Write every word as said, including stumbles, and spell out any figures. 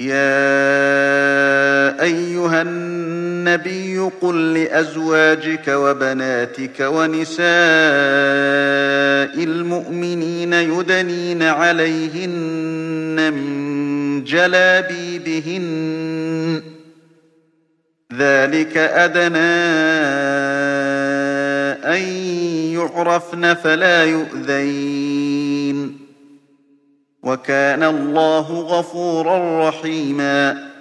يَا أَيُّهَا النَّبِيُّ قُل لِّأَزْوَاجِكَ وَبَنَاتِكَ وَنِسَاءِ الْمُؤْمِنِينَ يُدْنِينَ عَلَيْهِنَّ مِن جَلَابِيبِهِنَّ ۚ ذَٰلِكَ أَدْنَىٰ أَن يُعْرَفْنَ فَلَا يُؤْذَيْنَ ۗ وَكَانَ اللَّهُ غَفُورًا رَّحِيمًا.